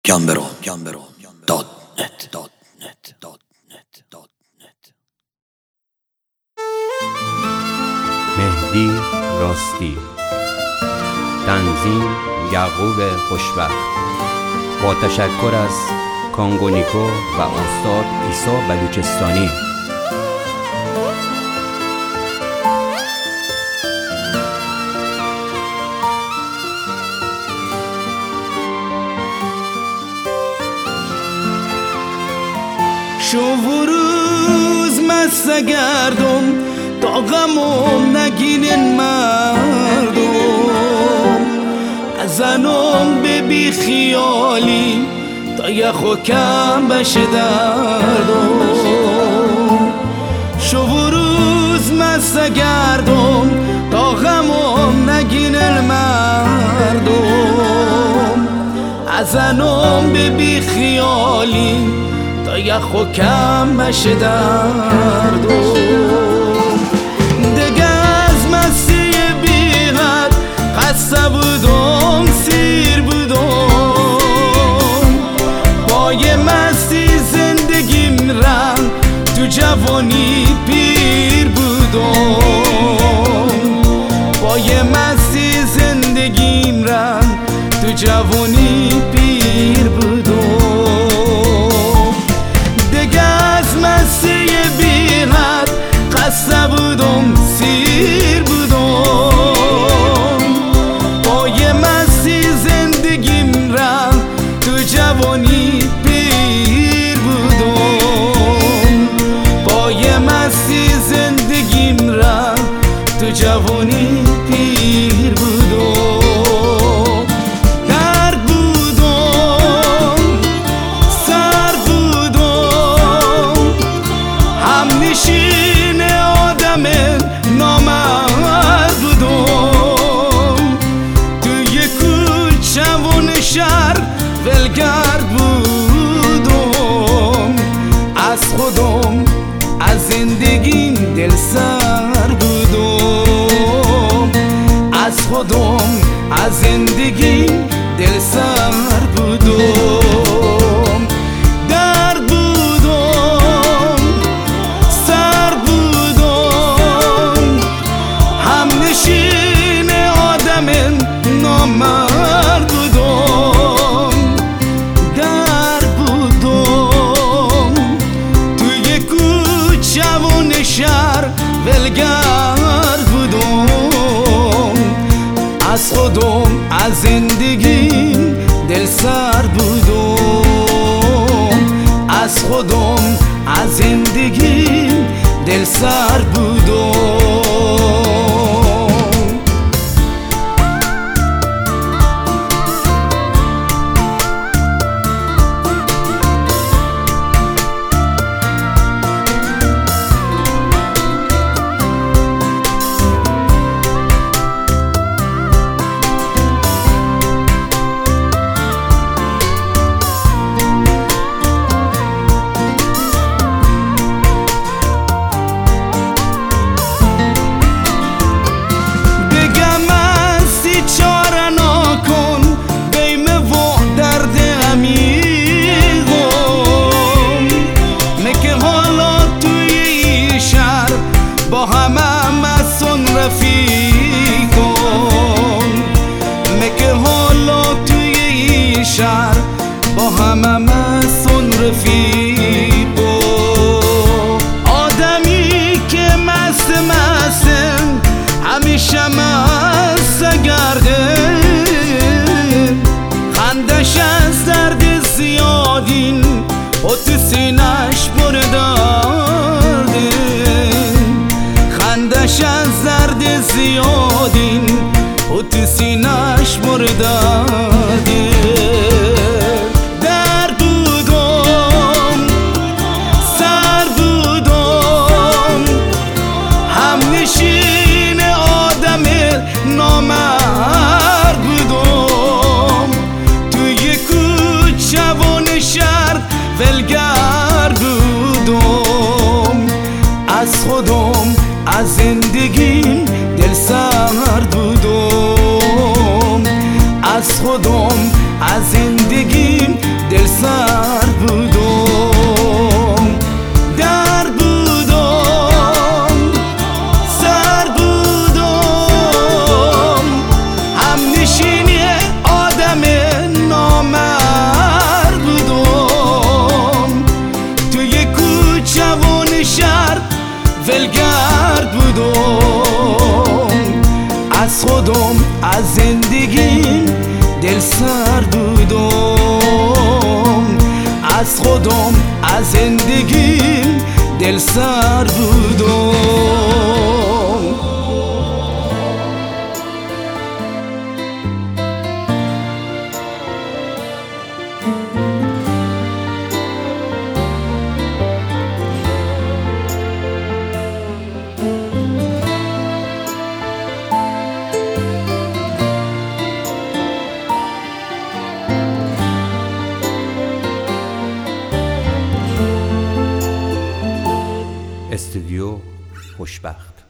مهدی راستی. تنظیم یعقوب خوشبخت. با تشکر از کانگونیکو و استاد عیسی بلوچستانی. شو و روز مسته گردم تا غمم نگیرن مردم، ازنم به بی خیالی تا یخ و کم بشه دردم. شو و روز مسته گردم تا غمم نگیرن مردم، ازنم به بی خیالی تا یخ و کم بشه دردم. دیگه از مستی بیغت خسته بودم، سیر بودم، با یه مستی زندگیم رنگ تو جوانی پیر بودم، با یه مستی زندگیم رنگ تو جوانی پیر بودم. خسته بودم، سیر بودم، با یه مستی زندگیم رنگ تو جوانی پیر بودم، با یه مستی زندگیم رنگ تو جوانی پیر بودم. درد بودم، سر بودم، همنشین نامرد بودم، توی کوچه و شهر ولگرد بودم، از خودم از زندگیم دل سر بودم، از خودم از زندگیم دل سر بودم. درد بودم، سر بودم، همنشین آدم نامرد بودم، درد بودم، توی کوچه و نشر ولگرد بودم، از خودم از زندگیم دل سر بودم، از خودم از زندگیم دل سر بودم. با همه مسون رفیقم، مگه حالا توی این شهر با همه مسون رفیقم، آدمی که مست مستن همیشه مست گرده، خندش از درد زیادین و تو سینش بردارده، خندش از درد زیادین و تو سینش بردارده. درد بودم، سر بودم، همنشین آدم نامرد بودم، توی کوچه و نشر ولگرد بودم، از خودم از زندگیم دل سرد بودم، از خودم از زندگیم خودم از زندگیم دل سر بودم. استودیو خوشبخت.